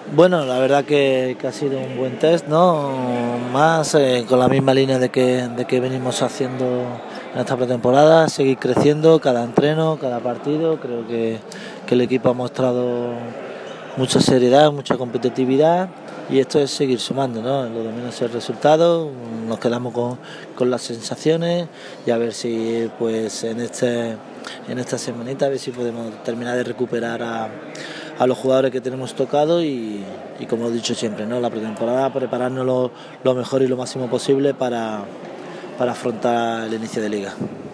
Bueno, la verdad que ha sido un buen test, ¿no? Más con la misma línea de que venimos haciendo en esta pretemporada, seguir creciendo cada entreno, cada partido. Creo que el equipo ha mostrado mucha seriedad, mucha competitividad y esto es seguir sumando, ¿no? Lo de menos es el resultado, nos quedamos con las sensaciones y a ver si pues en esta semanita a ver si podemos terminar de recuperar a los jugadores que tenemos tocados y como he dicho siempre, ¿no? La pretemporada prepararnos lo mejor y lo máximo posible para afrontar el inicio de liga.